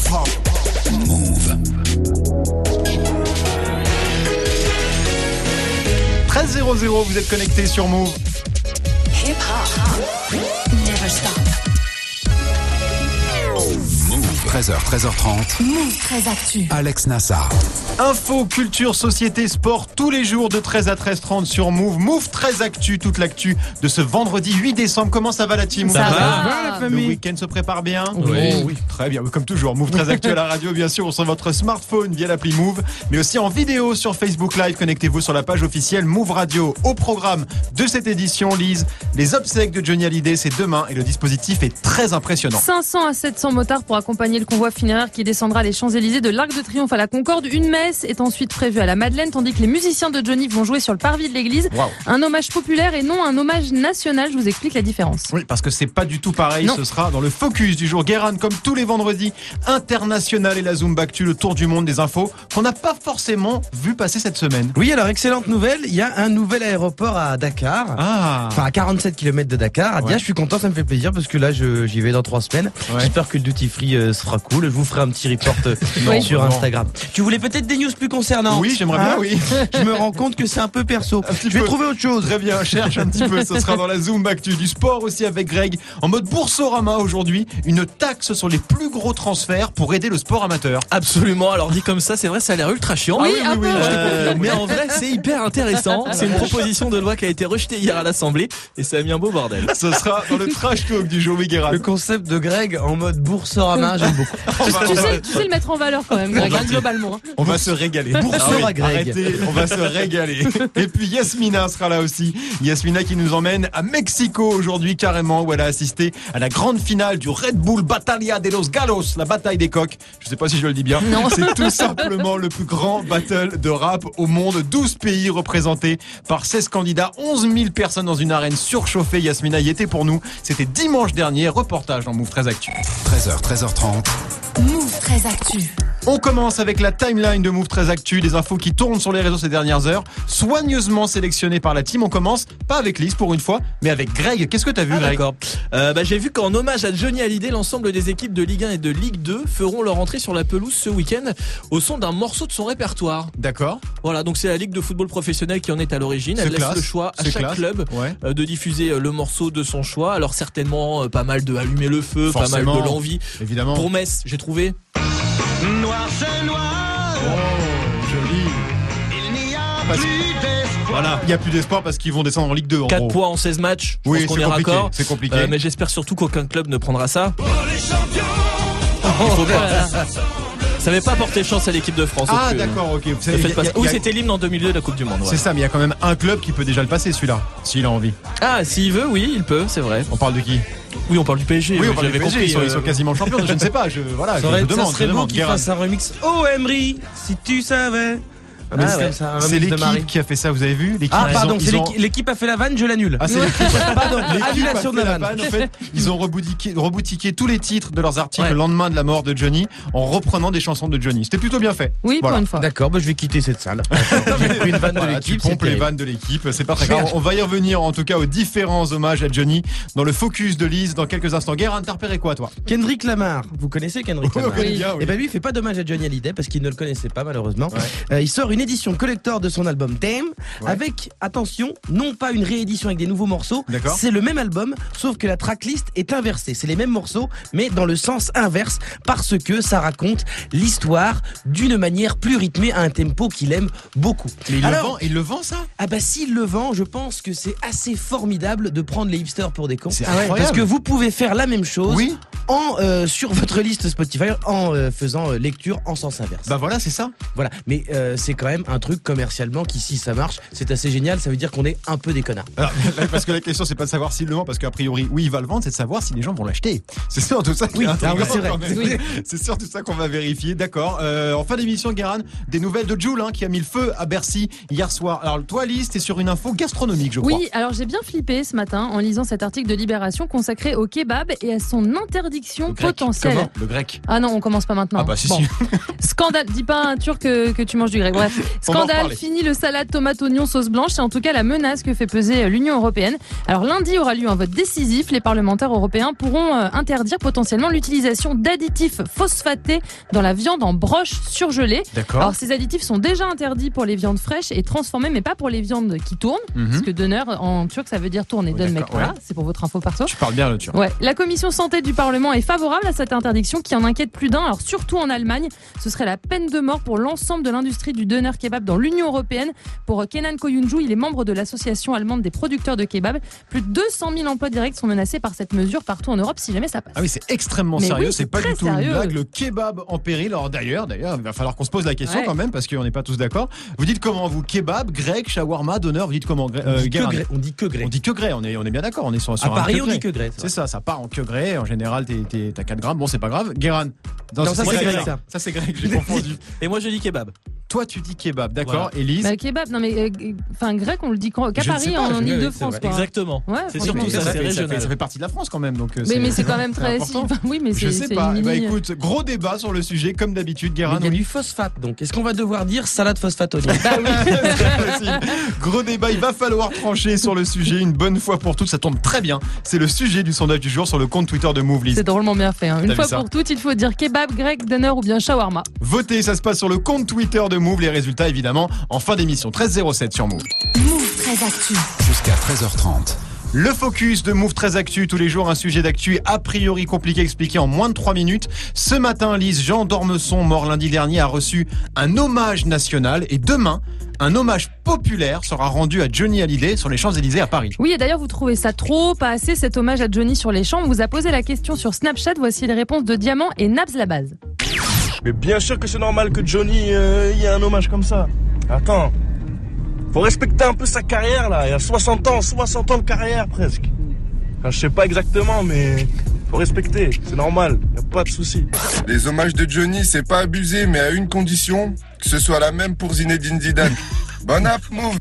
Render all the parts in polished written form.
hip-hop. Move. 13h00, vous êtes connectés sur Move. Hip-hop. Never stop. 13h, 13h30. Move 13 Actu. Alex Nassar. Info, culture, société, sport, tous les jours de 13 à 13h30 sur Move. Move 13 Actu, toute l'actu de ce vendredi 8 décembre. Comment ça va la team? Ça va la famille. Le week-end se prépare bien? Oui. Très bien, comme toujours. Move 13 Actu à la radio, bien sûr, sur votre smartphone via l'appli Move, mais aussi en vidéo sur Facebook Live. Connectez-vous sur la page officielle Move Radio. Au programme de cette édition, Lise, les obsèques de Johnny Hallyday, c'est demain et le dispositif est très impressionnant. 500 à 700 motards pour accompagner le convoi funéraire qui descendra les Champs-Élysées de l'Arc de Triomphe à la Concorde. Une messe est ensuite prévue à la Madeleine, tandis que les musiciens de Johnny vont jouer sur le parvis de l'église. Wow. Un hommage populaire et non un hommage national. Je vous explique la différence. Oui, parce que c'est pas du tout pareil. Non. Ce sera dans le focus du jour. Guérin, comme tous les vendredis, international et la Zumba Actu, le tour du monde des infos qu'on n'a pas forcément vu passer cette semaine. Oui, alors excellente nouvelle, il y a un nouvel aéroport à Dakar. Enfin à 47 km de Dakar. À Dia, je suis content, ça me fait plaisir parce que là j'y vais dans 3 semaines. Ouais. J'espère que le duty free sera cool. Je vous ferai un petit report sur Instagram. Tu voulais peut-être des news plus concernantes? Oui, j'aimerais bien, oui. Je me rends compte que c'est un peu perso. petit Je vais peu. trouver autre chose. Très bien, cherche un petit peu, ce sera dans la Zumba Actu. Du sport aussi avec Greg. En mode Boursorama aujourd'hui, une taxe sur les plus gros transferts pour aider le sport amateur. Absolument, alors dit comme ça, c'est vrai, ça a l'air ultra chiant. Oui, un peu. Mais en vrai, c'est hyper intéressant. C'est une proposition de loi qui a été rejetée hier à l'Assemblée et ça a mis un beau bordel. Ce sera dans le trash talk du jour, oui, Guérin. Le concept de Greg en mode Boursorama, j'aime beaucoup. Tu sais le mettre en valeur quand même, Greg, globalement. hein. On va se régaler. Boursorama, Greg. Arrêtez, on va se régaler. Et puis Yasmina sera là aussi. Yasmina qui nous emmène à Mexico aujourd'hui carrément, où elle a assisté à la grande finale du Red Bull Batalla de los Gallos, la bataille des coqs. Je sais pas si je le dis bien. Non. C'est tout simplement le plus grand battle de rap au monde. 12 pays représentés par 16 candidats, 11 000 personnes dans une arène surchauffée. Yasmina y était pour nous. C'était dimanche dernier. Reportage dans Move 13 Actu. 13h, 13h30. Move 13 Actu. On commence avec la timeline de Move 13 Actu, des infos qui tournent sur les réseaux ces dernières heures, soigneusement sélectionnées par la team. On commence pas avec Lise pour une fois, mais avec Greg. Qu'est-ce que t'as vu, Greg? D'accord. J'ai vu qu'en hommage à Johnny Hallyday, l'ensemble des équipes de Ligue 1 et de Ligue 2 feront leur entrée sur la pelouse ce week-end au son d'un morceau de son répertoire. D'accord. Voilà, donc c'est la Ligue de football professionnel qui en est à l'origine. C'est Elle laisse classe. le choix à C'est chaque classe. club Ouais. de diffuser le morceau de son choix. Alors certainement pas mal de Allumer le feu, Forcément. pas mal de l'envie. Évidemment. Pour Metz, j'ai trouvé. Noir, c'est noir. Oh, joli. Il n'y a Parce- plus d'espoir. Voilà, il n'y a plus d'espoir parce qu'ils vont descendre en Ligue 2 en 4 gros. points en 16 matchs. Je Oui, pense qu'on c'est est compliqué, raccord. c'est compliqué. Mais j'espère surtout qu'aucun club ne prendra ça. Pour les champions. Il faut pas. Ça n'avait pas porté chance à l'équipe de France. Ah donc, d'accord, ok. Vous ne savez, faites pas ça. Oui, il y a- c'était l'hymne en 2002 de la Coupe du Monde. ouais. c'est ça, mais il y a quand même un club qui peut déjà le passer celui-là, s'il a envie. Ah, s'il veut, oui, il peut, c'est vrai. On parle de qui? Oui, on parle du PSG. Oui, on parle du j'avais PSG, compris. ils sont quasiment champions, je ne sais pas, je vous Ça demande. serait je beau demande, qu'il Guérin. fasse un remix. Oh Emery, si tu savais. Ah, mais Ah c'est- ouais, c'est un c'est remix de Marie. l'équipe qui a fait ça, vous avez vu? L'équipe, Ah ils pardon, ont- c'est ils ont- l'équipe a fait la vanne, je l'annule. Ah, c'est l'équipe. Pardon, L'équipe a annulation fait de la la vanne. vanne. En fait, ils ont reboutiqué tous les titres de leurs articles Ouais. le lendemain de la mort de Johnny en reprenant des chansons de Johnny. C'était plutôt bien fait. Oui, Voilà. pour une fois. D'accord, bah je vais quitter cette salle. J'ai pris une vanne de Voilà, tu l'équipe. pompes c'est les terrible. vannes de l'équipe, c'est pas très grave. On va y revenir en tout cas aux différents hommages à Johnny dans le focus de Lise dans quelques instants. Guérin, t'as repéré quoi toi? Kendrick Lamar, vous connaissez Kendrick Oui, on Lamar? connaît bien, oui. Et ben lui, il fait pas d'hommage à Johnny Hallyday parce qu'il ne le connaissait pas malheureusement. Il sort une édition collector de son album Damn avec, attention, non pas une réédition avec des nouveaux morceaux, D'accord. c'est le même album, sauf que la tracklist est inversée. C'est les mêmes morceaux, mais dans le sens inverse parce que ça raconte l'histoire d'une manière plus rythmée à un tempo qu'il aime beaucoup. Mais Alors, il le vend ça? ah bah s'il le vend, je pense que c'est assez formidable de prendre les hipsters pour des cons. C'est Parce incroyable. que vous pouvez faire la même chose Oui. sur votre liste Spotify en faisant lecture en sens inverse. Bah voilà, c'est ça. Voilà, mais c'est quand même un truc commercialement qui, si ça marche, c'est assez génial. Ça veut dire qu'on est un peu des connards. Alors, parce que la question c'est pas de savoir s'il le vend, parce qu'a priori oui il va le vendre, c'est de savoir si les gens vont l'acheter. C'est surtout ça qui est intriguant, oui, c'est vrai. quand même. Oui. C'est surtout ça qu'on va vérifier. D'accord. En fin d'émission, Guérin, des nouvelles de Jul qui a mis le feu à Bercy hier soir. Alors toi, Lise, t'es sur une info gastronomique, je crois. Oui, alors j'ai bien flippé ce matin en lisant cet article de Libération consacré au kebab et à son interdiction interdiction Le grec. potentielle. Comment ? Le grec. Ah non, on commence pas maintenant. Ah bah si, Bon. si. Scandale, dis pas à un turc que tu manges du grec. Bref, On va en scandale, reparler. fini le salade tomate oignon sauce blanche, c'est en tout cas la menace que fait peser l'Union européenne. Alors lundi aura lieu un vote décisif, les parlementaires européens pourront interdire potentiellement l'utilisation d'additifs phosphatés dans la viande en broche surgelée. D'accord. Alors ces additifs sont déjà interdits pour les viandes fraîches et transformées, mais pas pour les viandes qui tournent, parce que döner en turc ça veut dire tourner. Oui, Dönmek, d'accord, voilà, ouais. c'est pour votre info perso. Tu parles bien le turc. Ouais. La commission santé du Parlement est favorable à cette interdiction qui en inquiète plus d'un. Alors surtout en Allemagne, ce serait la peine de mort pour l'ensemble de l'industrie du doner kebab dans l'Union européenne. Pour Kenan Koyuncu, il est membre de l'association allemande des producteurs de kebab. Plus de 200 000 emplois directs sont menacés par cette mesure partout en Europe si jamais ça passe. Ah oui, c'est extrêmement Mais sérieux, oui, c'est c'est pas très du tout sérieux. une blague. Le kebab en péril. Alors d'ailleurs, il va falloir qu'on se pose la question Ouais. quand même parce qu'on n'est pas tous d'accord. Vous dites comment vous ? Kebab, grec, shawarma, doner, vous dites comment ? On dit que Guérin. grès. On dit que grès. On dit que grès, on est bien d'accord, on est sur À un Paris, que on grès. dit que grès. C'est ça part en que grès. En général, t'as 4 grammes. Bon, c'est pas grave. Guérin. Non, ça, c'est grec, ça. Ça, c'est grec, j'ai confondu. Et moi, je dis kebab. Toi, tu dis kebab, d'accord. Élise. Bah, kebab, non mais enfin grec, on le dit qu'à Je ne Paris, sais pas, en je- Ile-de-France. c'est quoi. Exactement. Ouais, C'est franchement, surtout ça, ça, c'est fait, régional. ça fait partie de la France quand même. Donc, Mais c'est quand même c'est très. important. Oui, mais Je c'est sais pas. une Bah mini- écoute, gros débat sur le sujet, comme d'habitude, Mais Guérin. il y a du phosphate, donc est-ce qu'on va devoir dire salade phosphate oignon Bah oui. C'est possible. Gros débat, il va falloir trancher sur le sujet une bonne fois pour toutes. Ça tombe très bien. C'est le sujet du sondage du jour sur le compte Twitter de Move, Lise. C'est drôlement bien fait. Hein. Une T'as fois vu ça pour toutes, il faut dire kebab, grec, doner ou bien shawarma. Votez, ça se passe sur le compte Twitter de Move. Les résultats, évidemment, en fin d'émission. 13h07 sur Move. Move 13 Actu. Jusqu'à 13h30. Le focus de Move 13 Actu, tous les jours un sujet d'actu a priori compliqué expliqué en moins de 3 minutes. Ce matin, Lise, Jean d'Ormesson, mort lundi dernier, a reçu un hommage national et demain, un hommage populaire sera rendu à Johnny Hallyday sur les Champs-Élysées à Paris. Oui, et d'ailleurs, vous trouvez ça trop, pas assez, cet hommage à Johnny sur les champs. On vous a posé la question sur Snapchat. Voici les réponses de Diamant et Nabs la base. Mais bien sûr que c'est normal que Johnny y ait un hommage comme ça. Attends, faut respecter un peu sa carrière là. Il a 60 ans de carrière presque. Enfin, je sais pas exactement, mais faut respecter. C'est normal, y a pas de souci. Les hommages de Johnny, c'est pas abusé, mais à une condition, que ce soit la même pour Zinedine Zidane. Bon app, Move.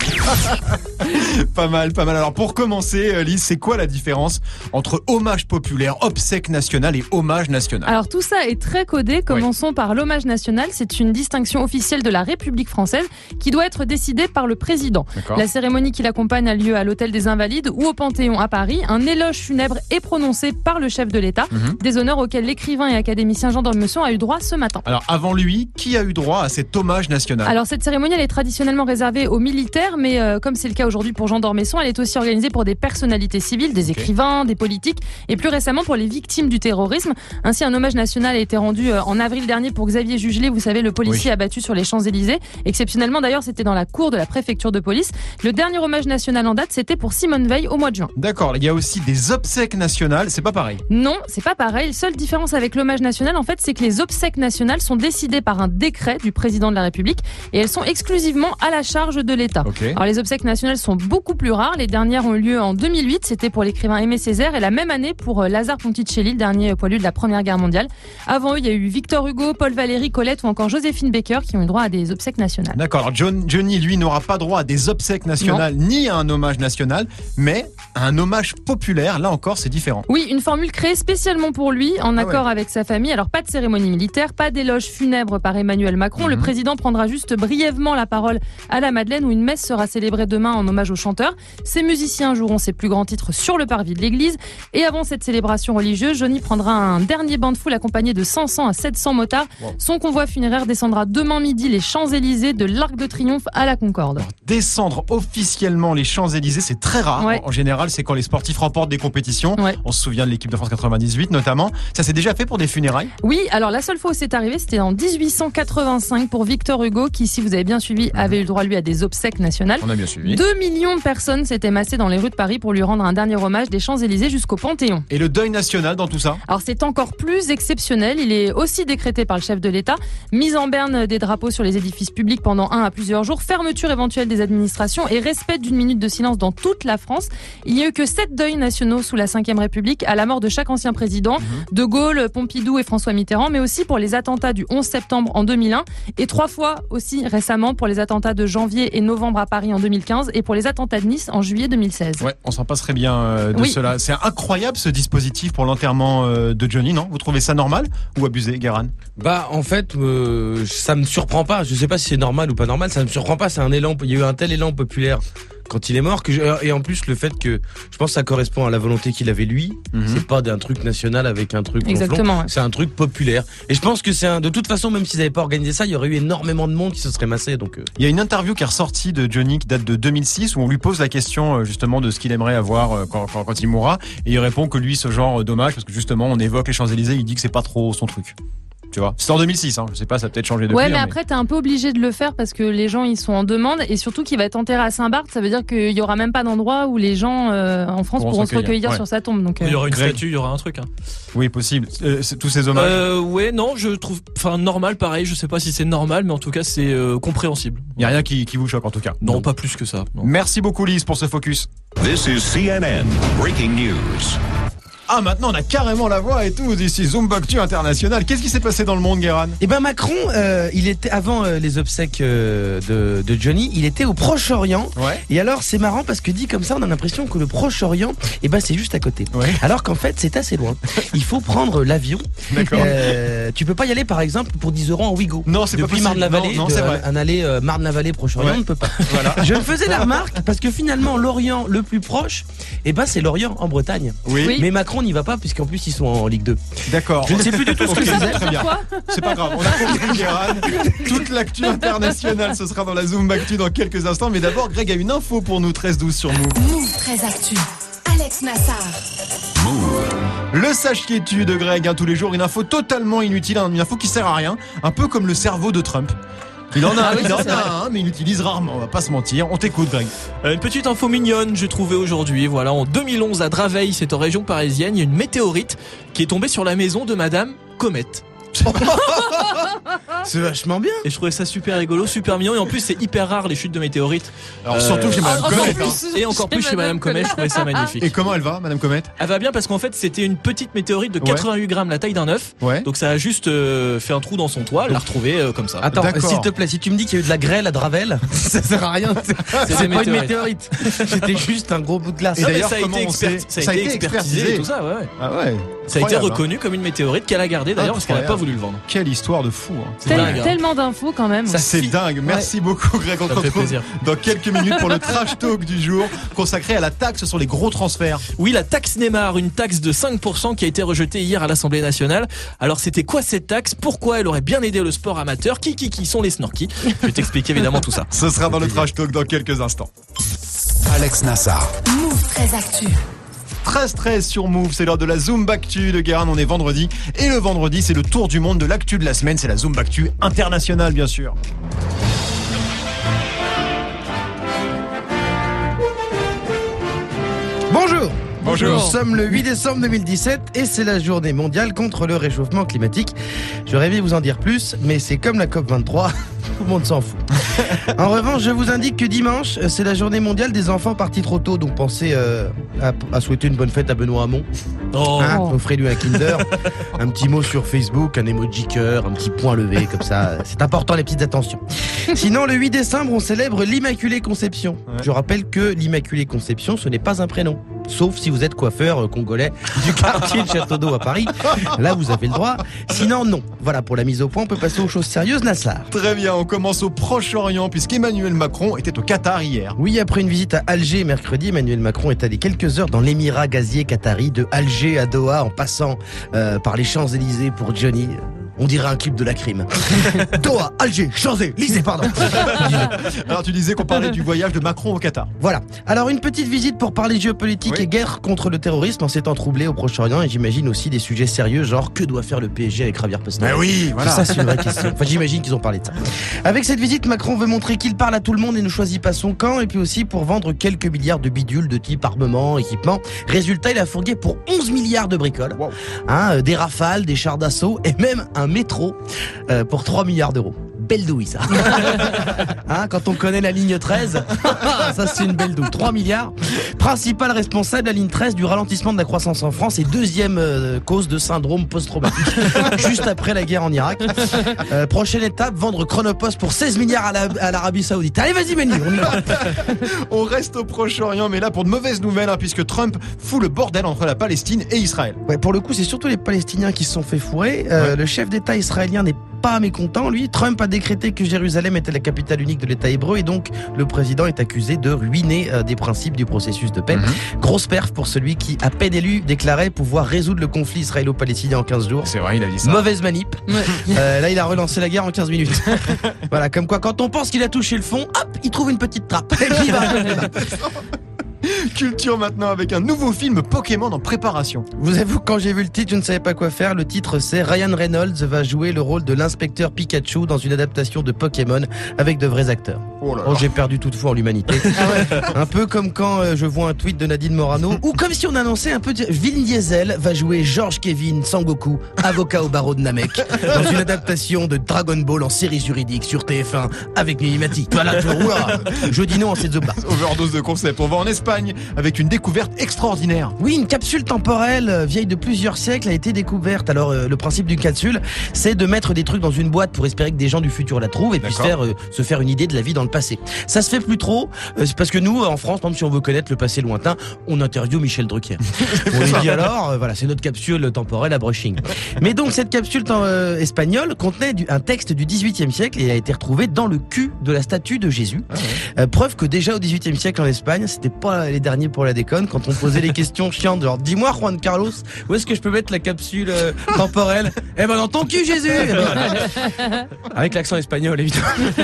Pas mal, pas mal. Alors pour commencer, Lise, c'est quoi la différence entre hommage populaire, obsèque nationale et hommage national ? Alors tout ça est très codé. Commençons par l'hommage national. C'est une distinction officielle de la République française qui doit être décidée par le président. D'accord. La cérémonie qui l'accompagne a lieu à l'Hôtel des Invalides ou au Panthéon à Paris. Un éloge funèbre est prononcé par le chef de l'État. Des honneurs auxquels l'écrivain et académicien Jean d'Ormesson a eu droit ce matin. Alors avant lui, qui a eu droit à cet hommage national ? Alors cette cérémonie elle est traditionnellement réservée aux militaires, mais comme c'est le cas aujourd'hui pour Jean d'Ormesson, elle est aussi organisée pour des personnalités civiles, des écrivains, des politiques et plus récemment pour les victimes du terrorisme. Ainsi un hommage national a été rendu en avril dernier pour Xavier Jugelé, vous savez le policier abattu sur les Champs-Élysées. Exceptionnellement d'ailleurs c'était dans la cour de la préfecture de police. Le dernier hommage national en date c'était pour Simone Veil au mois de juin. D'accord, il y a aussi des obsèques nationales, c'est pas pareil. Non, c'est pas pareil. Seule différence avec l'hommage national, en fait, c'est que les obsèques nationales sont décidées par un décret du président de la République et elles sont exclusivement à la charge de l'État. Okay. Alors les obsèques nationales sont beaucoup plus rares. Les dernières ont eu lieu en 2008, c'était pour l'écrivain Aimé Césaire et la même année pour Lazare Ponticelli, le dernier poilu de la Première Guerre mondiale. Avant eux, il y a eu Victor Hugo, Paul Valéry, Colette ou encore Joséphine Baker qui ont eu droit à des obsèques nationales. D'accord, alors Johnny, lui, n'aura pas droit à des obsèques nationales ni à un hommage national, mais à un hommage populaire. Là encore, c'est différent. Oui, une formule créée spécialement pour lui, en accord avec sa famille. Alors pas de cérémonie militaire, pas d'éloge funèbre par Emmanuel Macron. Le président prendra juste brièvement la parole à la Madeleine où une messe sera célébrée demain en hommage aux chanteurs. Ces musiciens joueront ses plus grands titres sur le parvis de l'église. Et avant cette célébration religieuse, Johnny prendra un dernier bain de foule accompagné de 500 à 700 motards. Son convoi funéraire descendra demain midi les Champs-Élysées de l'Arc de Triomphe à la Concorde. Descendre officiellement les Champs-Élysées, c'est très rare. Ouais. En général, c'est quand les sportifs remportent des compétitions. Ouais. On se souvient de l'équipe de France 98 notamment. Ça s'est déjà fait pour des funérailles ? Oui, alors la seule fois où c'est arrivé, c'était en 1885 pour Victor Hugo, qui, si vous avez bien suivi, avait eu le droit, lui, à des obsèques nationales. On a bien suivi. 2 millions de personnes s'étaient massées dans les rues de Paris pour lui rendre un dernier hommage des Champs-Élysées jusqu'au Panthéon. Et le deuil national dans tout ça ? Alors c'est encore plus exceptionnel, il est aussi décrété par le chef de l'État. Mise en berne des drapeaux sur les édifices publics pendant 1 à plusieurs jours, fermeture éventuelle des administrations et respect d'1 minute de silence dans toute la France. Il n'y a eu que 7 deuils nationaux sous la Ve République à la mort de chaque ancien président, De Gaulle, Pompidou et François Mitterrand, mais aussi pour les attentats du 11 septembre en 2001 et 3 fois aussi récemment pour les attentats de janvier janvier et novembre à Paris en 2015 et pour les attentats de Nice en juillet 2016. Ouais, on s'en passerait bien de Oui. cela. C'est incroyable ce dispositif pour l'enterrement de Johnny, non? Vous trouvez ça normal ou abusé, Guéran? Bah en fait, ça me surprend pas. Je sais pas si c'est normal ou pas normal. Ça me surprend pas. C'est un élan. Il y a eu un tel élan populaire quand il est mort et en plus le fait que je pense que ça correspond à la volonté qu'il avait lui. C'est pas d'un truc national avec un truc gonflant. Exactement, ouais. C'est un truc populaire. Et je pense que de toute façon, même s'ils avaient pas organisé ça, il y aurait eu énormément de monde qui se serait massé. Donc Il y a une interview qui est ressortie de Johnny qui date de 2006 où on lui pose la question justement de ce qu'il aimerait avoir quand il mourra et il répond que lui ce genre dommage parce que justement on évoque les Champs-Élysées, il dit que c'est pas trop son truc. Tu vois, c'est en 2006, hein. Je sais pas, ça a peut-être changé depuis. Ouais, mais après, t'es un peu obligé de le faire parce que les gens, ils sont en demande et surtout qu'il va être enterré à Saint-Barth, ça veut dire qu'il y aura même pas d'endroit où les gens en France pourront se recueillir sur sa tombe. Donc, Il y aura une statue, il y aura un truc. Hein. Oui, possible. Tous ces hommages. Ouais, non, je trouve, normal, pareil. Je sais pas si c'est normal, mais en tout cas, c'est compréhensible. Il y a rien qui vous choque en tout cas. Non, pas plus que ça. Non. Merci beaucoup Lise pour ce focus. This is CNN Breaking News. Ah, maintenant on a carrément la voix et tout, ici Zoombactu International. Qu'est-ce qui s'est passé dans le monde, Guéran? Eh ben Macron, il était avant les obsèques de Johnny, il était au Proche-Orient. Ouais. Et alors c'est marrant parce que dit comme ça, on a l'impression que le Proche-Orient, eh ben c'est juste à côté. Ouais. Alors qu'en fait c'est assez loin. Il faut prendre l'avion. D'accord. Tu peux pas y aller par exemple pour 10 € en Ouigo. Non, c'est pas Depuis possible. Marne-la-Vallée, Non, c'est vrai. un aller Marne-la-Vallée Proche-Orient, Ouais. on ne peut pas. Voilà. Je me faisais la remarque parce que finalement l'Orient le plus proche, eh ben c'est l'Orient en Bretagne. Oui. Mais Macron n'y va pas puisqu'en plus ils sont en Ligue 2. D'accord. Je ne sais plus du tout ce que Ok, c'est. très bien. C'est pas grave, on a compris Guéran. Toute l'actu internationale, ce sera dans la Zoombactu dans quelques instants. Mais d'abord, Greg a une info pour nous, 13-12 sur Move. Move 13 Actu. Alex Nassar. Le sachiez-tu de Greg, hein, tous les jours, une info totalement inutile, une info qui sert à rien, un peu comme le cerveau de Trump. Il en a, Ah oui, il en c'est a vrai. un, mais il l'utilise rarement, on va pas se mentir. On t'écoute, Greg. Une petite info mignonne, j'ai trouvé aujourd'hui. Voilà, en 2011 à Draveil, c'est en région parisienne, il y a une météorite qui est tombée sur la maison de Madame Comet. C'est vachement bien. Et je trouvais ça super rigolo, super mignon. Et en plus, c'est hyper rare les chutes de météorites. Alors surtout chez Madame Comet. Hein. Et encore plus chez Madame Comet, je trouvais ça magnifique. Et comment elle va, Madame Comet? Elle va bien parce qu'en fait, c'était une petite météorite de 88 grammes, la taille d'un œuf. Ouais. Donc ça a juste fait un trou dans son toit, elle l'a retrouvé comme ça. Attends, D'accord. s'il te plaît, si tu me dis qu'il y a eu de la grêle à Dravel, ça sert à rien. C'est des pas une météorites. météorite. C'était juste un gros bout de glace. Et Non, mais d'ailleurs, ça a comment été, on sait ça a été expertisé et tout ça, ouais. Ah ouais. Ça a été Incroyable, reconnu comme une météorite qu'elle a gardée d'ailleurs parce qu'elle n'a pas voulu le vendre. Quelle histoire de fou. Hein. C'est dingue. Hein. Tellement d'infos quand même. C'est dingue. Merci beaucoup, Greg. On Ça te me fait retrouve plaisir. dans quelques minutes pour le trash talk du jour consacré à la taxe sur les gros transferts. Oui, la taxe Neymar, une taxe de 5% qui a été rejetée hier à l'Assemblée nationale. Alors c'était quoi cette taxe? Pourquoi elle aurait bien aidé le sport amateur? Qui sont les snorkies? Je vais t'expliquer évidemment tout ça. Ce sera dans le trash talk dans quelques instants. Alex Nassar. Move 13 Actu. 13-13 sur Move, c'est l'heure de la Zoombactu de Guérin, on est vendredi. Et le vendredi, c'est le tour du monde de l'actu de la semaine, c'est la Zoombactu internationale, bien sûr. Bonjour. Bonjour. Nous sommes le 8 décembre 2017 et c'est la journée mondiale contre le réchauffement climatique. J'aurais aimé vous en dire plus, mais c'est comme la COP23, tout le monde s'en fout. En revanche, je vous indique que dimanche, c'est la journée mondiale des enfants partis trop tôt, donc pensez à souhaiter une bonne fête à Benoît Hamon. Oh. Hein, offrez-lui un Kinder, un petit mot sur Facebook, un emoji cœur, un petit point levé, comme ça, c'est important les petites attentions. Sinon, le 8 décembre, on célèbre l'Immaculée Conception. Ouais. Je rappelle que l'Immaculée Conception, ce n'est pas un prénom. Sauf si vous êtes coiffeur congolais du quartier de Château d'Eau à Paris. Là, vous avez le droit. Sinon, non. Voilà, pour la mise au point, on peut passer aux choses sérieuses, Nassar. Très bien, on commence au Proche-Orient puisqu'Emmanuel Macron était au Qatar hier. Oui, après une visite à Alger mercredi, Emmanuel Macron est allé quelques heures dans l'émirat gazier qatari, de Alger à Doha, en passant par les Champs-Élysées pour Johnny. On dirait un clip de la crime. Doha, Alger, Champs-Élysées, pardon. Alors tu disais qu'on parlait du voyage de Macron au Qatar. Voilà. Alors une petite visite pour parler géopolitique Oui. et guerre contre le terrorisme en ces temps troublés au Proche-Orient, et j'imagine aussi des sujets sérieux genre que doit faire le PSG avec Javier Pastore. oui, Ça c'est une vraie question. Enfin j'imagine qu'ils ont parlé de ça. Avec cette visite, Macron veut montrer qu'il parle à tout le monde et ne choisit pas son camp, et puis aussi pour vendre quelques milliards de bidules de type armement, équipement. Résultat, il a fourgué pour 11 milliards de bricoles. Wow. Hein, des rafales, des chars d'assaut et même un métro pour 3 milliards d'euros. belle douille, ça. Hein, quand on connaît la ligne 13, ça c'est une belle douille. 3 milliards. Principal responsable, la ligne 13 du ralentissement de la croissance en France et deuxième cause de syndrome post-traumatique, juste après la guerre en Irak. Prochaine étape, vendre Chronopost pour 16 milliards à l'Arabie Saoudite. Allez, vas-y, Manu, on y va. On reste au Proche-Orient, mais là pour de mauvaises nouvelles, puisque Trump fout le bordel entre la Palestine et Israël. Ouais, pour le coup, c'est surtout les Palestiniens qui se sont fait fourrer. Le chef d'État israélien n'est pas mécontent, lui. Trump a décrété que Jérusalem était la capitale unique de l'État hébreu et donc le président est accusé de ruiner des principes du processus de paix. Grosse perf pour celui qui, à peine élu, déclarait pouvoir résoudre le conflit israélo-palestinien en 15 jours. C'est vrai, il a dit ça. Mauvaise manip. Là, il a relancé la guerre en 15 minutes. Voilà, comme quoi, quand on pense qu'il a touché le fond, hop, il trouve une petite trappe. Et puis il va. Culture maintenant avec un nouveau film Pokémon en préparation. Vous avouez, quand j'ai vu le titre, je ne savais pas quoi faire. Le titre, c'est Ryan Reynolds va jouer le rôle de l'inspecteur Pikachu dans une adaptation de Pokémon avec de vrais acteurs. Oh là là. J'ai perdu toute foi en l'humanité. Un peu comme quand je vois un tweet de Nadine Morano, ou comme si on annonçait un peu Vin Diesel va jouer George Kevin Sangoku, avocat au barreau de Namek, dans une adaptation de Dragon Ball en série juridique sur TF1 avec Mimimati. Voilà, je dis non à cette zoba. Overdose de concept. On va en Espagne avec une découverte extraordinaire. Oui, une capsule temporelle vieille de plusieurs siècles a été découverte. Alors le principe d'une capsule, c'est de mettre des trucs dans une boîte pour espérer que des gens du futur la trouvent et puissent se faire une idée de la vie dans le passé. Ça se fait plus trop, c'est parce que nous, en France, par exemple, si on veut connaître le passé lointain, on interviewe Michel Drucker. On lui dit alors, voilà, c'est notre capsule temporelle à brushing. Mais donc cette capsule espagnole contenait un texte du XVIIIe siècle et a été retrouvé dans le cul de la statue de Jésus. Preuve que déjà au XVIIIe siècle en Espagne, c'était pas les derniers pour la déconne quand on posait les questions chiantes genre dis-moi Juan Carlos, où est-ce que je peux mettre la capsule temporelle? Eh ben dans ton cul Jésus. Avec l'accent espagnol évidemment.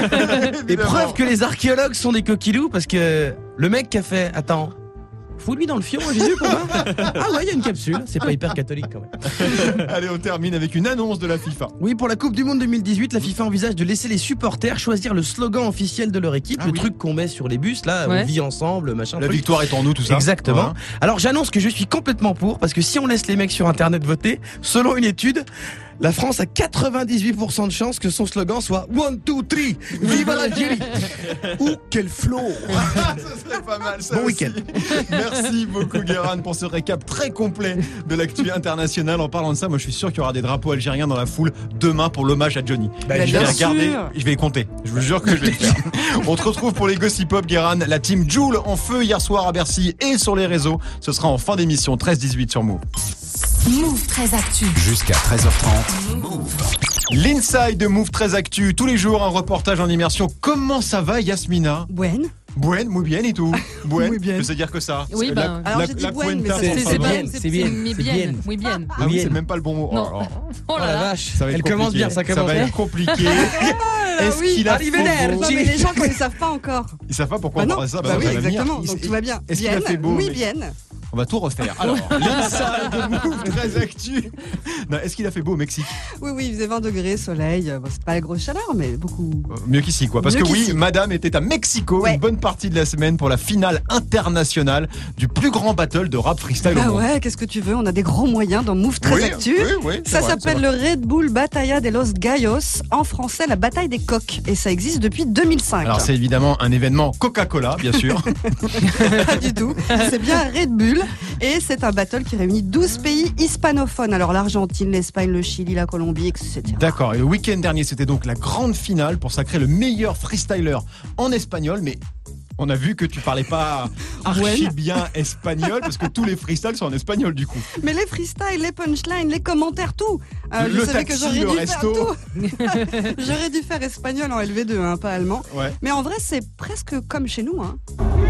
Et preuve que les archéologues sont des coquilous parce que le mec qui a fait attends, fous-lui dans le fion, Jésus, pour moi. Ah ouais, il y a une capsule. C'est pas hyper catholique quand même. Allez, on termine avec une annonce de la FIFA. Oui, pour la Coupe du Monde 2018, la FIFA envisage de laisser les supporters choisir le slogan officiel de leur équipe, truc qu'on met sur les bus, là, on vit ensemble, machin. La victoire est en nous, tout ça. Exactement. Alors j'annonce que je suis complètement pour, parce que si on laisse les mecs sur Internet voter, selon une étude, la France a 98% de chances que son slogan soit 1, 2, 3, viva l'Algérie. Ou quel flow. Ce serait pas mal ça. Bon week-end. Merci beaucoup Guérin pour ce récap très complet de l'actu internationale. En parlant de ça, moi je suis sûr qu'il y aura des drapeaux algériens dans la foule demain pour l'hommage à Johnny. Je vais regarder, je vais les compter. Je vous jure que je vais le faire. On te retrouve pour les Gossip Pop, Guérin. La team Joule en feu hier soir à Bercy et sur les réseaux. Ce sera en fin d'émission 13-18 sur Move. Move 13 Actu. Jusqu'à 13h30. Move. L'inside de Move 13 Actu. Tous les jours, un reportage en immersion. Comment ça va, Yasmina? Buen. Buen, muy bien et tout. Buen, Muy bien. ça veut dire que ça. Oui, ben. Alors j'ai dit buen, mais ça C'est bien, bien, c'est bien, mais c'est bien, bien. oui bien. Ah oui, c'est même pas le bon mot. Non. Oh là là. vache, Ça va être elle commence compliqué. bien, ça commence va bien. être compliqué. Est-ce qu'il a faux Non, beau? mais les gens quand ils savent pas encore. Ils savent pas pourquoi Bah on non, parle de ça. bah oui, ça va venir. exactement. Donc tout va bien. Est-ce qu'il a Bien. fait beau? Oui, Mais- bien. On va tout refaire. Alors, l'inside de Move 13 Actu. Non, est-ce qu'il a fait beau au Mexique? Oui, il faisait 20 degrés, soleil. Bon, c'est pas la grosse chaleur, mais beaucoup. Mieux qu'ici, quoi. Parce Mieux que oui, qu'ici. madame était à Mexico une bonne partie de la semaine pour la finale internationale du plus grand battle de rap freestyle au Ah monde. ouais, qu'est-ce que tu veux? On a des gros moyens dans Move 13 Oui, Actu. oui, c'est Ça vrai, s'appelle le Red Bull Batalla de los Gallos, en français la bataille des coqs. Et ça existe depuis 2005. Alors c'est évidemment un événement Coca-Cola, bien sûr. Pas du tout. C'est bien Red Bull. Et c'est un battle qui réunit 12 pays hispanophones. Alors l'Argentine, l'Espagne, le Chili, la Colombie, etc. D'accord, et le week-end dernier, c'était donc la grande finale pour sacrer le meilleur freestyler en espagnol, mais on a vu que tu parlais pas archi bien espagnol, parce que tous les freestyles sont en espagnol du coup. Mais les freestyles, les punchlines, les commentaires, tout. Le je savais taxi, que j'aurais le dû resto. faire tout. J'aurais dû faire espagnol en LV2, hein, pas allemand. Ouais. Mais en vrai, c'est presque comme chez nous. Hein.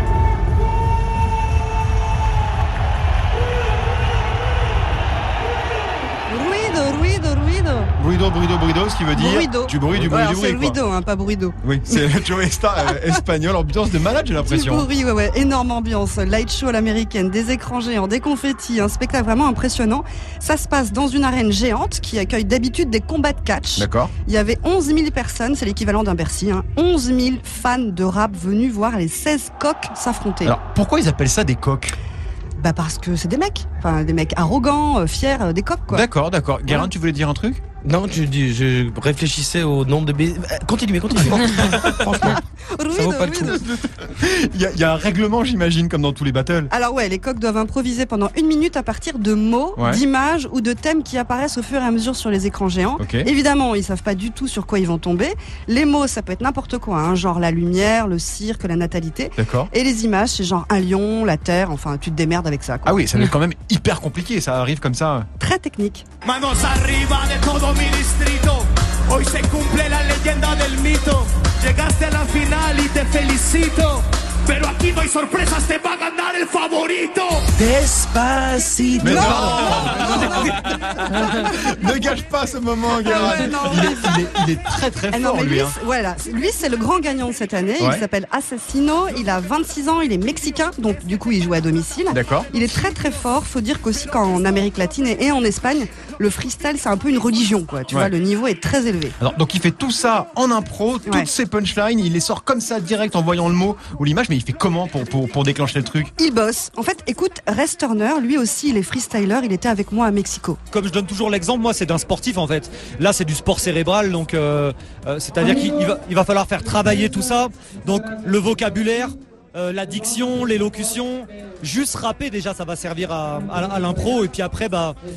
Ruido, ce qui veut dire Bruido. du bruit, Alors, quoi. c'est Ruido, hein, pas Bruido. Oui, c'est le Joey Star espagnol, ambiance de malade, j'ai Du l'impression. bruit, ouais, énorme ambiance, light show à l'américaine, des écrans géants, des confettis, un spectacle vraiment impressionnant. Ça se passe dans une arène géante qui accueille d'habitude des combats de catch. D'accord. Il y avait 11 000 personnes, c'est l'équivalent d'un Bercy, hein. 11 000 fans de rap venus voir les 16 coqs s'affronter. Alors, pourquoi ils appellent ça des coqs? Bah parce que c'est des mecs arrogants, fiers, des coqs quoi. D'accord. Guérin, tu voulais dire un truc? Non, je réfléchissais au nombre de baisers. Continuez. Franchement, ça vaut pas le coup. Il y a un règlement, j'imagine, comme dans tous les battles. Alors ouais, les coqs doivent improviser pendant 1 minute à partir de mots, d'images ou de thèmes qui apparaissent au fur et à mesure sur les écrans géants. Évidemment, ils savent pas du tout sur quoi ils vont tomber. Les mots, ça peut être n'importe quoi, hein, genre la lumière, le cirque, la natalité. D'accord. Et les images, c'est genre un lion, la terre, enfin tu te démerdes avec ça, quoi. Ah oui, ça va être quand même hyper compliqué, ça arrive comme ça. Très technique. Manos arriba de todo mi distrito. Hoy se cumple la leyenda del mito. Llegaste a la final y te felicito. Pero aquí no hay sorpresas, te va a ganar el favorito. Despacito. Mais non. Ne gâche pas ce moment, Guérin. Il est très très fort, lui. Lui, c'est le grand gagnant de cette année. Il s'appelle Assassino. Il a 26 ans. Il est mexicain. Donc, du coup, il joue à domicile. D'accord. Il est très très fort. Faut dire qu'aussi qu'en Amérique latine et en Espagne, le freestyle, c'est un peu une religion, quoi. Tu vois, le niveau est très élevé. Alors, donc, il fait tout ça en impro, toutes ses punchlines. Il les sort comme ça direct en voyant le mot ou l'image. Mais il fait comment pour déclencher le truc? Il bosse. En fait, écoute, Rest Turner, lui aussi, il est freestyler. Il était avec moi à Mexico. Comme je donne toujours l'exemple, moi, c'est d'un sportif, en fait. Là, c'est du sport cérébral, donc c'est-à-dire qu'il va falloir faire travailler tout ça. Donc, le vocabulaire, la diction, l'élocution, juste rapper déjà, ça va servir à l'impro. Et puis après,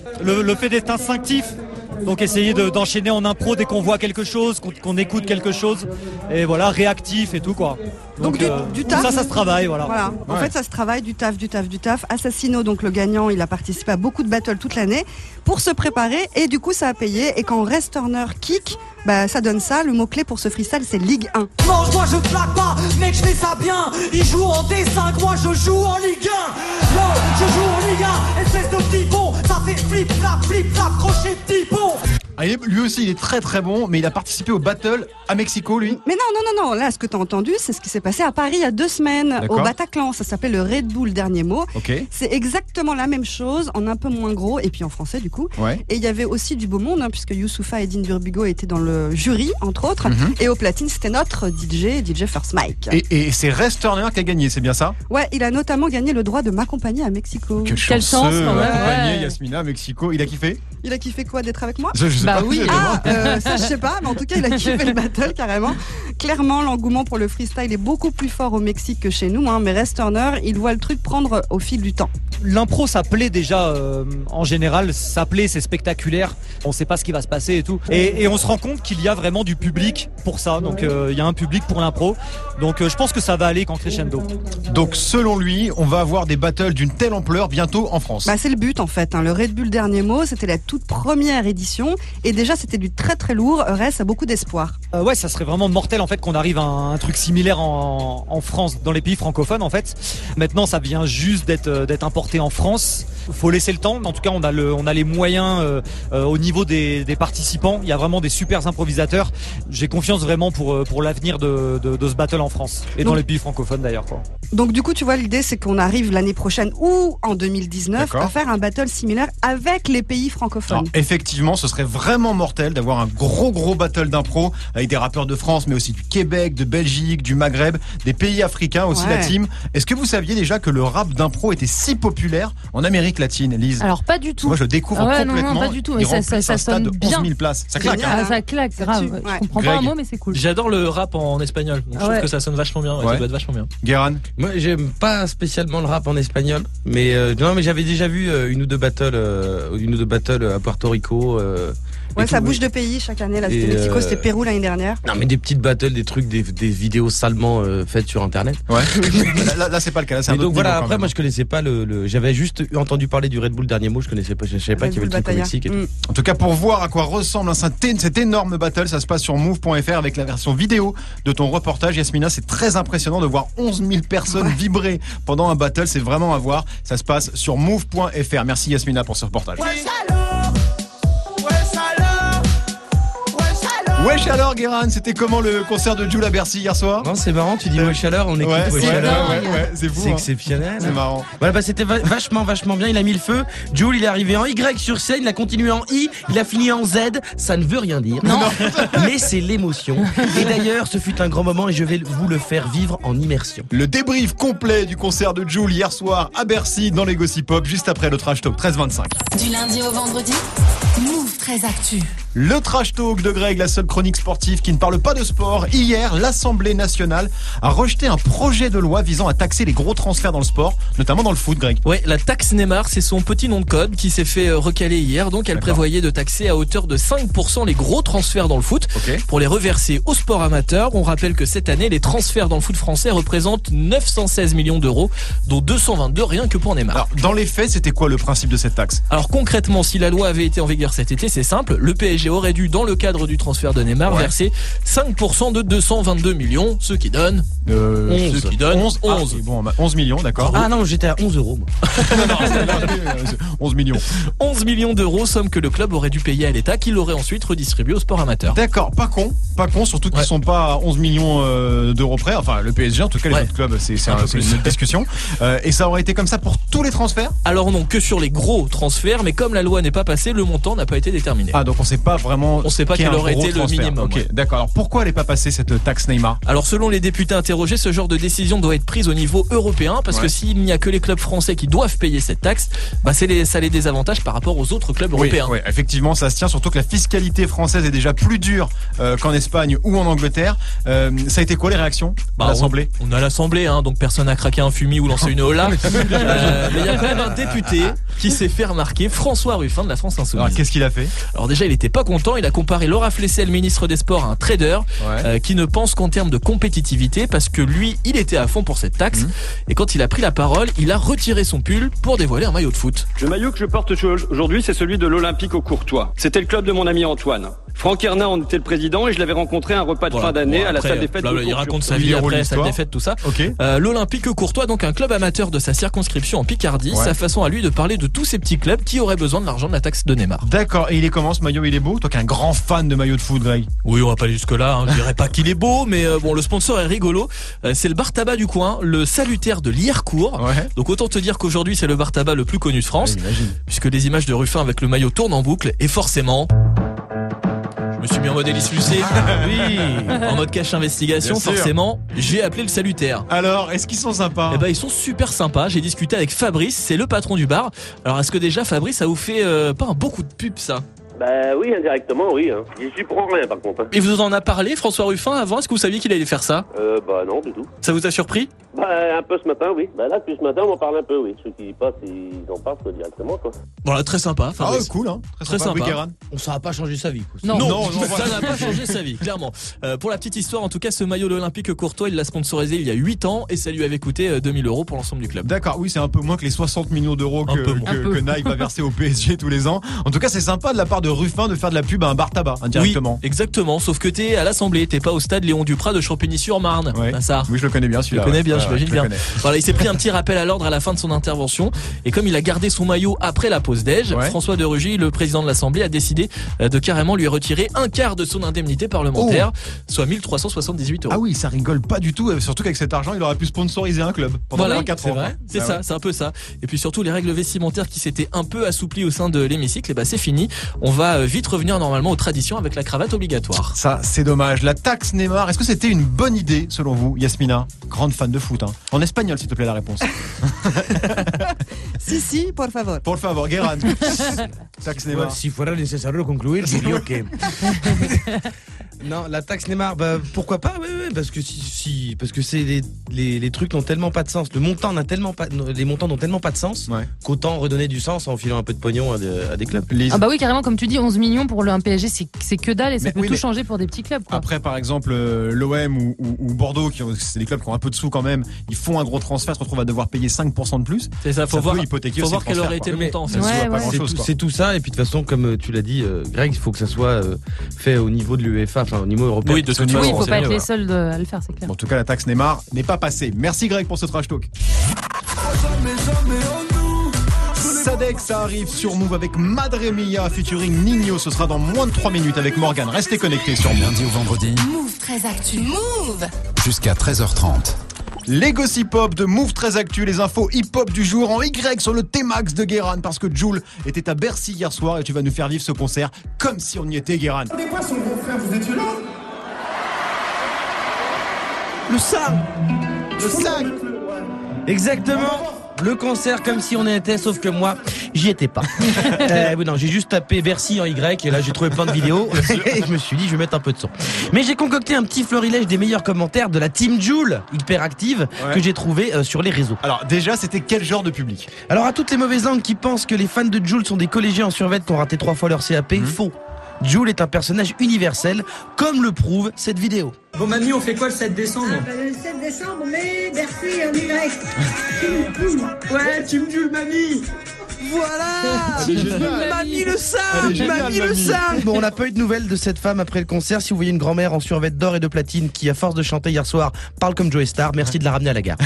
le fait d'être instinctif. Donc essayer d'enchaîner en impro dès qu'on voit quelque chose, qu'on écoute quelque chose, et voilà, réactif et tout, quoi. Donc du taf. Ça se travaille, voilà. En fait, ça se travaille, du taf. Assassino, donc le gagnant, il a participé à beaucoup de battles toute l'année pour se préparer, et du coup, ça a payé. Et quand Rest Turner kick, ça donne ça. Le mot-clé pour ce freestyle, c'est Ligue 1. Non, moi je plaque pas, mec, je fais ça bien. Il joue en D5, moi je joue en Ligue 1. Yo, je joue en Ligue 1, espèce de petit bon. Ça fait flip-flap, crochet de petit bon. Lui aussi, il est très très bon, mais il a participé au battle à Mexico, lui. Mais non. Là, ce que t'as entendu, c'est ce qui s'est passé à Paris il y a 2 semaines, au Bataclan. Ça s'appelle le Red Bull Dernier Mot. C'est exactement la même chose, en un peu moins gros, et puis en français, du coup. Et il y avait aussi du beau monde, hein, puisque Youssoupha et Dean Burbigo étaient dans le jury, entre autres. Et au platine, c'était notre DJ First Mike. Et c'est Rest Turner qui a gagné, c'est bien ça? Ouais, il a notamment gagné le droit de m'accompagner à Mexico. Quel sens, quand même. Accompagner Yasmina à Mexico. Il a kiffé? Il a kiffé quoi, d'être avec moi? Je sais pas. Oui. Ça je sais pas, mais en tout cas il a kiffé le battle carrément. Clairement, l'engouement pour le freestyle est beaucoup plus fort au Mexique que chez nous, hein, mais Rest Turner, il voit le truc prendre au fil du temps. L'impro, ça plaît déjà en général, ça plaît, c'est spectaculaire, on sait pas ce qui va se passer et tout. Et on se rend compte qu'il y a vraiment du public pour ça, donc il y a un public pour l'impro, donc je pense que ça va aller qu'en crescendo. Donc selon lui, on va avoir des battles d'une telle ampleur bientôt en France. C'est le but en fait, hein. Le Red Bull Dernier Mot, c'était la toute première édition, et déjà c'était du très très lourd. Reste a beaucoup d'espoir. Ouais, ça serait vraiment mortel en fait qu'on arrive à un truc similaire en France, dans les pays francophones en fait. Maintenant, ça vient juste d'être importé en France. Faut laisser le temps. En tout cas, on a les moyens au niveau des participants. Il y a vraiment des super improvisateurs. J'ai confiance vraiment pour l'avenir de ce battle en France et dans les pays francophones d'ailleurs, quoi. Donc du coup, tu vois, l'idée c'est qu'on arrive l'année prochaine ou en 2019 à faire un battle similaire avec les pays francophones. Alors, effectivement, ce serait vraiment mortel d'avoir un gros battle d'impro avec des rappeurs de France, mais aussi du Québec, de Belgique, du Maghreb, des pays africains aussi, la team. Est-ce que vous saviez déjà que le rap d'impro était si populaire en Amérique latine, Lise? Alors pas du tout. Moi je le découvre complètement. Non, pas du tout. Mais ça sonne bien. 11 000 places. Ça claque. Ça claque, grave. Je comprends pas un mot, mais c'est cool. J'adore le rap en espagnol. Donc je trouve que ça sonne vachement bien. Ça doit être vachement bien. Guéran? Moi, j'aime pas spécialement le rap en espagnol, mais mais j'avais déjà vu une ou deux battles à Puerto Rico. Ça bouge de pays chaque année. Là, c'était Mexico, c'était Pérou l'année dernière. Non, mais des petites battles, des trucs, des vidéos salement faites sur Internet. Ouais. là, c'est pas le cas. Là, c'est un autre donc voilà. Après, même. moi, je connaissais pas j'avais juste entendu parler du Red Bull Dernier Mot. Je savais pas qu'il y avait le truc au Mexique. Et tout. En tout cas, pour voir à quoi ressemble cet énorme battle, ça se passe sur move.fr avec la version vidéo de ton reportage, Yasmina. C'est très impressionnant de voir 11 000 personnes vibrer pendant un battle. C'est vraiment à voir. Ça se passe sur move.fr. Merci Yasmina pour ce reportage. Wesh alors Guéran, c'était comment le concert de Jul à Bercy hier soir? Non, c'est marrant, tu dis wesh alors, on écoute wesh alors. Ouais, c'est fou. C'est exceptionnel. C'est marrant. Voilà, c'était vachement bien, il a mis le feu. Jul, il est arrivé en Y sur scène, il a continué en I, il a fini en Z. Ça ne veut rien dire. Non. Mais c'est l'émotion. Et d'ailleurs, ce fut un grand moment et je vais vous le faire vivre en immersion. Le débrief complet du concert de Jul hier soir à Bercy dans les Gossip Pop, juste après le Trash Talk 13-25. Du lundi au vendredi Move 13 Actu. Le trash talk de Greg, la seule chronique sportive qui ne parle pas de sport. Hier, l'Assemblée nationale a rejeté un projet de loi visant à taxer les gros transferts dans le sport, notamment dans le foot, Greg. Ouais, la taxe Neymar, c'est son petit nom de code qui s'est fait recaler hier. Donc, elle prévoyait de taxer à hauteur de 5% les gros transferts dans le foot pour les reverser au sport amateur. On rappelle que cette année, les transferts dans le foot français représentent 916 millions d'euros, dont 222 rien que pour Neymar. Alors, dans les faits, c'était quoi le principe de cette taxe? Alors, concrètement, si la loi avait été en vigueur cet été, c'est simple. Le PSG aurait dû, dans le cadre du transfert de Neymar, verser 5% de 222 millions, ce qui donne 11. Ce qui donne 11. Ah, bon, 11 millions, d'accord. Ah non, j'étais à 11 euros. Moi. 11 millions. 11 millions d'euros, somme que le club aurait dû payer à l'État, qui l'aurait ensuite redistribué au sport amateur. D'accord, pas con, surtout qu'ils sont pas à 11 millions d'euros près. Enfin, le PSG, en tout cas, les autres clubs, c'est une autre discussion. Et ça aurait été comme ça pour tous les transferts? Alors non, que sur les gros transferts, mais comme la loi n'est pas passée, le montant n'a pas été déterminé. Ah, donc on sait pas vraiment. On sait pas quel aurait été le minimum. Ok, d'accord. Alors pourquoi elle n'est pas passée cette taxe Neymar? Alors selon les députés interrogés, ce genre de décision doit être prise au niveau européen, parce que s'il n'y a que les clubs français qui doivent payer cette taxe, ça les désavantage par rapport aux autres clubs européens. Oui, effectivement, ça se tient, surtout que la fiscalité française est déjà plus dure qu'en Espagne ou en Angleterre. Ça a été quoi les réactions à l'Assemblée? On a l'Assemblée, donc personne n'a craqué un fumier ou lancé une hola. Mais il y a quand même un député qui s'est fait remarquer, François Ruffin de la France Insoumise. Alors qu'est-ce qu'il a fait? Alors déjà, il était pas content, il a comparé Laura Flessel, ministre des Sports, à un trader qui ne pense qu'en termes de compétitivité, parce que lui, il était à fond pour cette taxe. Et quand il a pris la parole, il a retiré son pull pour dévoiler un maillot de foot. Le maillot que je porte aujourd'hui, c'est celui de l'Olympique au Courtois. C'était le club de mon ami Antoine. Franck Hernin en était le président et je l'avais rencontré à un repas de fin d'année à la salle des fêtes. Il raconte sa vie après, salle des fêtes, tout ça. L'Olympique Courtois, donc un club amateur de sa circonscription en Picardie, sa façon à lui de parler de tous ces petits clubs qui auraient besoin de l'argent de la taxe de Neymar. D'accord, et il est comment ce maillot? Il est beau? Toi qui es un grand fan de maillot de foot, Greg. Oui, on va pas aller jusque là, je dirais pas qu'il est beau, mais bon, le sponsor est rigolo. C'est le bar tabac du coin, le Salutaire de Liercourt. Donc autant te dire qu'aujourd'hui c'est le bar tabac le plus connu de France, puisque les images de Ruffin avec le maillot tournent en boucle, et forcément... Je me suis mis en mode Alice Lucet. En mode cache investigation, forcément, j'ai appelé le Salutaire. Alors, est-ce qu'ils sont sympas? Eh ben, ils sont super sympas. J'ai discuté avec Fabrice, c'est le patron du bar. Alors, est-ce que déjà, Fabrice, ça vous fait pas un beaucoup de pub, ça? Bah oui, indirectement, oui. J'y suis pour rien, par contre. Et vous en a parlé, François Ruffin, avant? Est-ce que vous saviez qu'il allait faire ça? Bah non, du tout. Ça vous a surpris? Bah un peu ce matin, oui. Bah là, depuis ce matin, on en parle un peu, oui. Ceux qui passent, ils en parlent directement, quoi. Voilà, très sympa. Fabrice. Ah cool, hein. Très sympa. Ça n'a pas changé sa vie, quoi. Non, ça n'a pas changé sa vie, clairement. Pour la petite histoire, en tout cas, ce maillot de l'Olympique Courtois, il l'a sponsorisé il y a 8 ans et ça lui avait coûté 2000 € pour l'ensemble du club. D'accord, oui, c'est un peu moins que les 60 millions d'euros que Nike va verser au PSG tous les ans. En tout cas, c'est sympa de la part de Ruffin de faire de la pub à un bar tabac, indirectement. Oui, exactement, sauf que t'es à l'Assemblée, t'es pas au stade Léon Duprat de Champigny-sur-Marne. Oui, je le connais bien celui-là. Je le connais bien, j'imagine bien. Voilà, il s'est pris un petit rappel à l'ordre à la fin de son intervention. Et comme il a gardé son maillot après la pause déj, François de Rugy, le président de l'Assemblée, a décidé de carrément lui retirer un quart de son indemnité parlementaire, soit 1378 €. Ah oui, ça rigole pas du tout, surtout qu'avec cet argent, il aurait pu sponsoriser un club pendant 4 ans. C'est ça, c'est un peu ça. Et puis surtout, les règles vestimentaires qui s'étaient un peu assouplies au sein de l'hémicycle, et bah c'est fini. On va vite revenir normalement aux traditions avec la cravate obligatoire. Ça, c'est dommage. La taxe Neymar, est-ce que c'était une bonne idée selon vous, Yasmina? Grande fan de foot, hein. En espagnol, s'il te plaît, la réponse. Si, por favor. Por favor, Guéran. Taxe Neymar. Si fuera necesario concluir, diría que... Non, la taxe Neymar, pourquoi pas? Oui, parce que parce que c'est les trucs n'ont tellement pas de sens. Les montants n'ont tellement pas de sens qu'autant redonner du sens en filant un peu de pognon à des clubs. Ah bah oui, carrément, comme tu dis, 11 millions pour un PSG, c'est que dalle et ça peut tout changer pour des petits clubs, quoi. Après, par exemple, l'OM ou Bordeaux, c'est des clubs qui ont un peu de sous quand même, ils font un gros transfert, se retrouvent à devoir payer 5% de plus. C'est ça, faut voir quel aurait été le montant, en fait. C'est tout ça, et puis de toute façon, comme tu l'as dit, Greg, il faut que ça soit fait au niveau de l'UEFA, enfin au niveau européen. Oui, de toute façon, il faut pas être les seuls à le faire, c'est clair. En tout cas, la taxe Neymar n'est pas passée. Merci Greg pour ce trash talk. Sadek, ça arrive sur Move avec Madre Mia featuring Nino. Ce sera dans moins de 3 minutes avec Morgane. Restez connectés sur Move. Lundi au vendredi. Move 13 Actu. Move. Jusqu'à 13h30. Les gossip hop de Move 13 Actu, les infos hip-hop du jour en Y sur le T-Max de Guéran, parce que Jul était à Bercy hier soir et tu vas nous faire vivre ce concert comme si on y était, Guéran. Vous n'êtes pas son grand frère, vous étiez là? Le sang. Exactement. Le concert comme si on y était, sauf que moi, J'y étais pas. Non, j'ai juste tapé Bercy en Y et là j'ai trouvé plein de vidéos et je me suis dit je vais mettre un peu de son. Mais j'ai concocté un petit florilège des meilleurs commentaires de la Team Joule, hyper active, que j'ai trouvé sur les réseaux. Alors déjà, c'était quel genre de public? Alors à toutes les mauvaises langues qui pensent que les fans de Joule sont des collégiens en survêt qui ont raté 3 fois leur CAP, faux. Joule est un personnage universel, comme le prouve cette vidéo. Bon mamie, on fait quoi le 7 décembre? Le 7 décembre, mais Bercy en direct. Ouais, Team Joule mamie. Voilà. Mamie le singe, mamie le singe. Bon, on n'a pas eu de nouvelles de cette femme après le concert. Si vous voyez une grand-mère en survêt d'or et de platine qui, à force de chanter hier soir, parle comme Joey Star, merci de la ramener à la gare.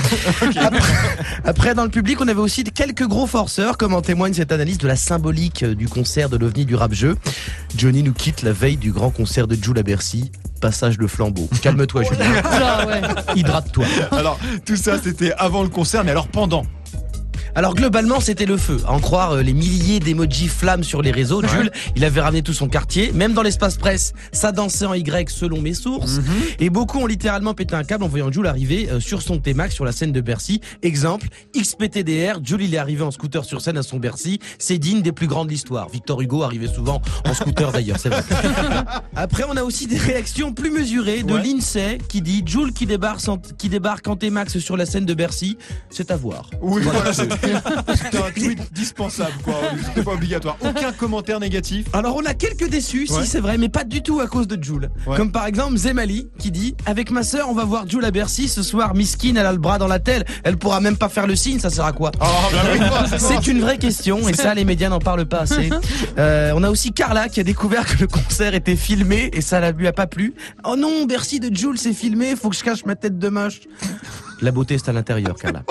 Après, dans le public, on avait aussi quelques gros forceurs, comme en témoigne cette analyse de la symbolique du concert de l'OVNI du rap jeu. Johnny nous quitte la veille du grand concert de Joule à Bercy. Passage de flambeau. Calme-toi, Julien. Hydrate-toi. Alors, tout ça, c'était avant le concert, mais alors pendant? Alors globalement c'était le feu, à en croire les milliers d'emojis flammes sur les réseaux. Jules, il avait ramené tout son quartier, même dans l'espace presse, ça dansait en Y selon mes sources. Et beaucoup ont littéralement pété un câble en voyant Jules arriver sur son T-Max sur la scène de Bercy. Exemple, XPTDR, Jules il est arrivé en scooter sur scène à son Bercy, c'est digne des plus grands de l'histoire. Victor Hugo arrivait souvent en scooter d'ailleurs, c'est vrai. Après on a aussi des réactions plus mesurées de l'INSEE qui dit Jules qui débarque en T-Max sur la scène de Bercy, c'est à voir. Oui, voilà, c'était un tweet dispensable, quoi. C'était pas obligatoire. Aucun commentaire négatif. Alors on a quelques déçus, si c'est vrai, mais pas du tout à cause de Jules. Comme par exemple Zemali qui dit avec ma sœur on va voir Jules à Bercy ce soir. Miskine, elle a le bras dans la telle, elle pourra même pas faire le signe, ça sert à quoi? C'est une vraie question et ça les médias n'en parlent pas assez. On a aussi Carla qui a découvert que le concert était filmé et ça la lui a pas plu. Oh non, Bercy de Jules c'est filmé, faut que je cache ma tête de moche. La beauté c'est à l'intérieur, Carla.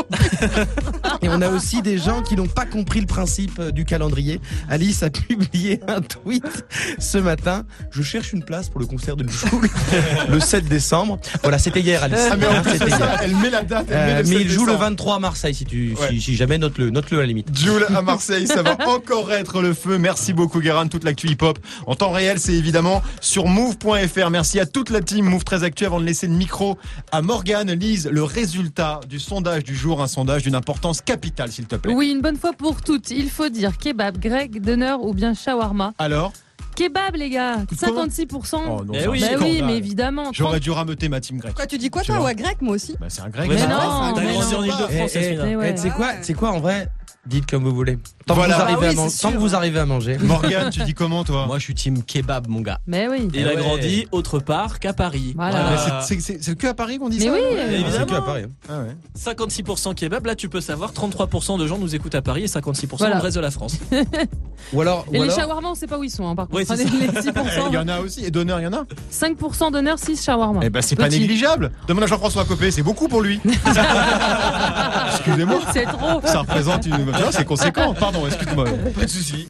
Et on a aussi des gens qui n'ont pas compris le principe du calendrier. Alice a publié un tweet ce matin. Je cherche une place pour le concert de Jules le 7 décembre. Voilà, c'était hier, Alice. Ah, mais en plus, c'était hier. Elle met la date. Mais il joue le 23 à Marseille, si jamais, note-le à la limite. Jules à Marseille, ça va encore être le feu. Merci beaucoup, Guérin. Toute l'actu hip-hop en temps réel, c'est évidemment sur move.fr. Merci à toute la team Move très actu. Avant de laisser le micro à Morgane, Lise, le résultat du sondage du jour, un sondage d'une importance capitale, s'il te plaît. Oui, une bonne fois pour toutes. Il faut dire kebab, grec, doner ou bien shawarma. Alors kebab, les gars, 56%. Oh non, oui, mais évidemment. J'aurais dû rameuter ma team grecque. Quoi, tu dis quoi, toi? Ouais, grec, moi aussi. Bah, c'est un grec. Mais non, t'as grandi en Ile-de-France, c'est quoi en vrai? Dites comme vous voulez. Tant que vous arrivez à manger. Morgane, tu dis comment, toi? Moi, je suis team kebab, mon gars. Mais oui. Il a grandi autre part qu'à Paris. Voilà. C'est que à Paris qu'on dit mais ça? Oui, évidemment. C'est que à Paris. Ah ouais. 56% kebab, là tu peux savoir, 33% de gens nous écoutent à Paris et 56% le reste de la France. Les shawarma, on sait pas où ils sont, hein, par contre. Oui, les 6%. Il y en a aussi. Et d'honneur, il y en a 5% d'honneur, 6 shawarma. Eh ben, c'est pas négligeable. Demande à Jean-François Copé, c'est beaucoup pour lui. Excusez-moi. C'est trop. Ça représente une. C'est conséquent. Pardon, excuse-moi. Pas de soucis.